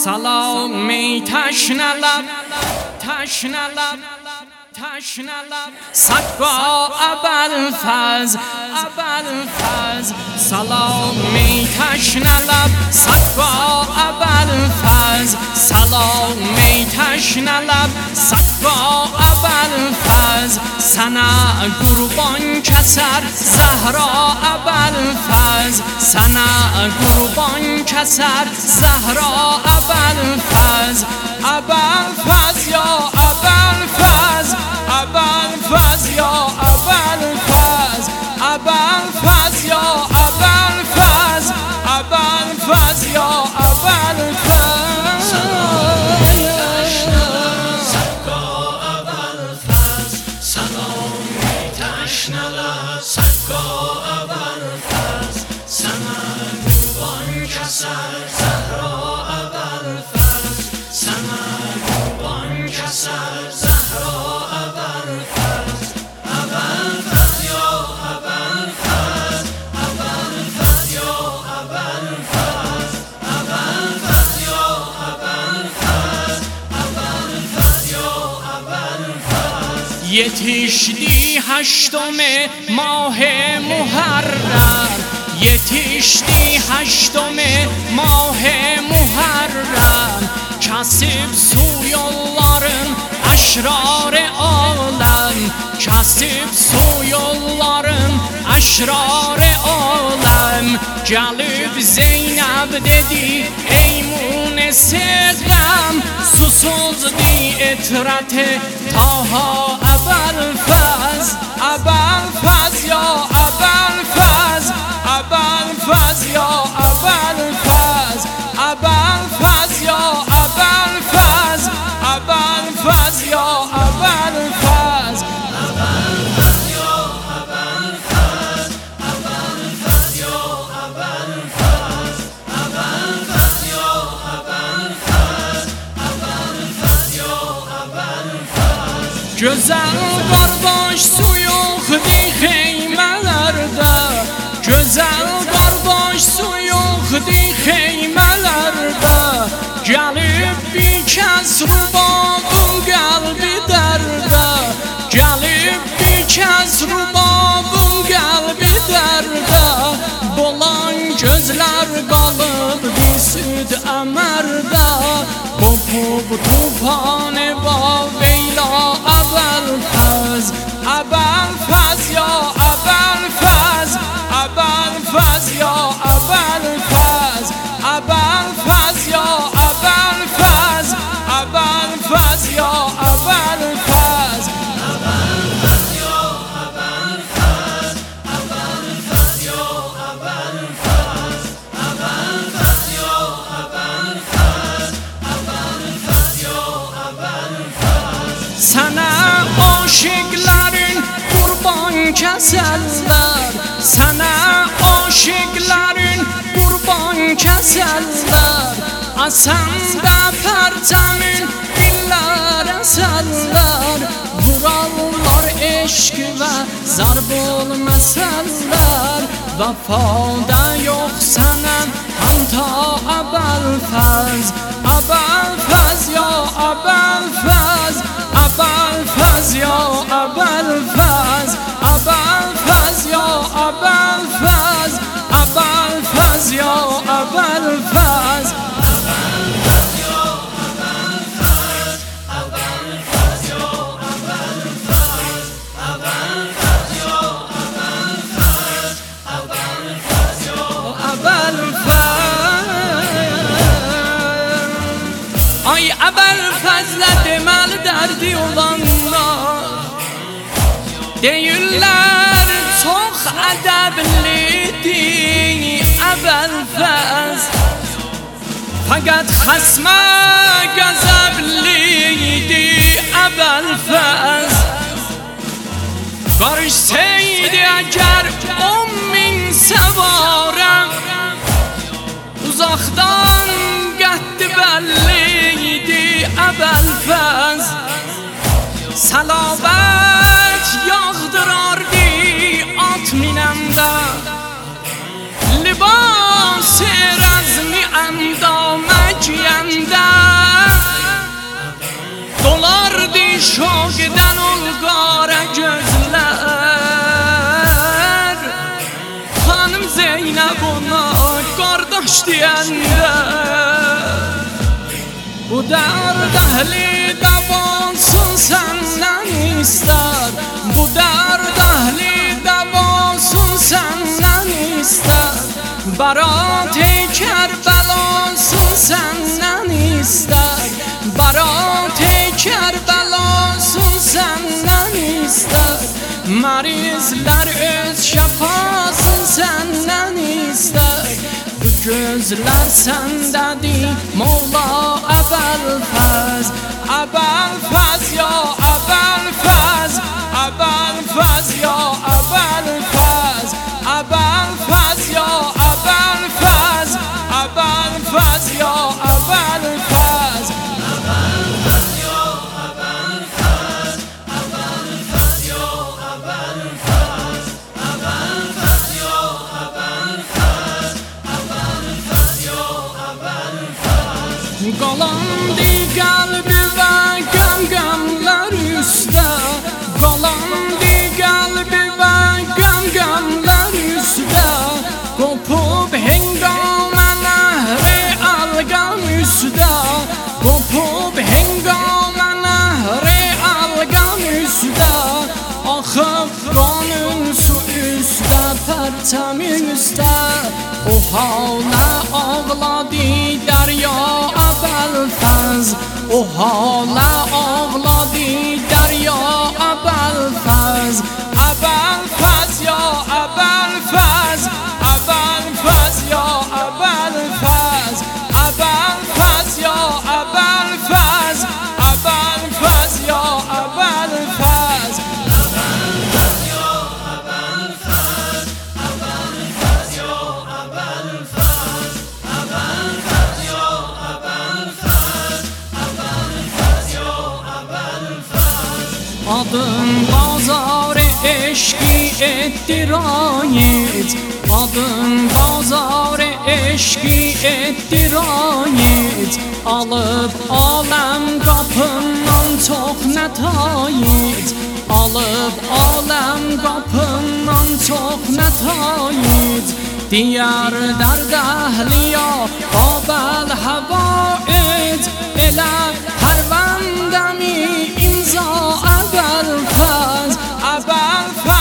سلامی تشنلب صدقا ابوالفضل سلامی تشنلب صدقا ابوالفضل سلامی تشنلب صدقا ابوالفضل سنا قربان کسر زهرا ابوالفضل سنا قربان کسر زهرا ابوالفضل ابوالفضل یا ابوالفضل ابوالفضل یا ابوالفضل ابوالفضل یا ابوالفضل ابوالفضل یا ابوالفضل صدقا ابوالفضل سلامی تشنلب صدقا ابوالفضل سنا قربان کسر زهرا ابوالفضل سنا قربان کسر زهرا ابوالفضل ابوالفضل یا ابوالفضل ابوالفضل یا ابوالفضل ابوالفضل یا ابوالفضل ابوالفضل یا ابوالفضل یتیشتی هشتم ماه محرم یتیشتی هشتم ماه محرم kasıp su yolların aşrar alem kasıp su yolların aşrar alem gelip Zeynep dedi ey muneseqem susuzdu etrate taha Ebelfaz Ebelfaz ya Ebelfaz Ebelfaz ya Ebelfaz Ebelfaz ya Ebelfaz Ebelfaz ya Ebelfaz Ebelfaz ya Ebelfaz Ebelfaz ya Ebelfaz Ebelfaz ya Ebelfaz Ebelfaz ya Ebelfaz Güzel kardeş su yoktu xeymelerde Güzel kardeş su yoktu xeymelerde Gelip bir kez rubabın kalbi derde Gelip bir kez rubabın kalbi derde Bolan gözler kalıp bir süt əmərdə Kopup tufane baveyla Ebelfaz Ebelfaz ya Ebelfaz Ebelfaz ya Ebelfaz Ebelfaz ya Ebelfaz Ebelfaz ya Ebelfaz Ebelfaz ya Ebelfaz Ebelfaz ya Ebelfaz Ebelfaz ya Ebelfaz Ebelfaz ya Ebelfaz Sana aşıkların kurban keserler Sana aşıkların kurban keserler Asanda perçemin diller eserler Vurarlar eşk ve zarb olmeseller Vefada yok senem hanta Ebelfaz Ebelfaz ya Ebelfaz Ebelfaz ya Ebelfaz Ebelfaz ya Ebelfaz Ebelfaz ya Ebelfaz Ebelfaz ya Ebelfaz Ebelfaz ya Ebelfaz Ebelfaz ya Ebelfaz Ebelfaz ya Ebelfaz Ay Ebelfaz'la demeli derdi olanlar Deyirlər çox ədəblidir Ebelfaz Fakat xasmə qəzəblidir Ebelfaz Qarışsaydı əgər 10.000 səvarəm Uzaqdan qədd bəllidir Ebelfaz Salabət yağdırardı at minəmdə Libas rəzmi əndamə giyəndə buna qardaş deyəndə bu dərd əhli davasın səndən istər, bu dərd əhli davasın səndən istər, barat-ı Kərbəlasın səndən istər, barat-ı Kərbəlasın səndən istər, marizlər öz şəfasın səndən istər. Bu gözlər səndədir Mola Əbəlfəz, Əbəlfəz ya Əbəlfəz, Əbəlfəz ya Əbəlfəz, Əbəlfəz ya Əbəlfəz, Əbəlfəz ya Əbəlfəz. Qalandı qəlbi və qəm-qəmlər üstə, qalandı qəlbi və qəm-qəmlər üstə, qopub hengamə nəhri əlqəm üstə, qopub hengamə nəhri əlqəm üstə, axıb qanın su üstə, pərçəm üstə, o halə ağladı dərya Əbəlfəz, o halə ağladı dərya Əbəlfəz, Əbəlfəz ya Əbəlfəz, Əbəlfəz ya Əbəlfəz, Əbəlfəz ya Əbəlfəz, Əbəlfəz ya Əbəlfəz. Adın bazar eşki ettirayet, adın bazar eşki ettirayet, alıp aləm qapından çox nətayet, alıp aləm qapından çox nətayet, diyar dərd əhliya qabəl həvait, elə pərvəndəmi imza Əbəlfəz, Əbəlfəz.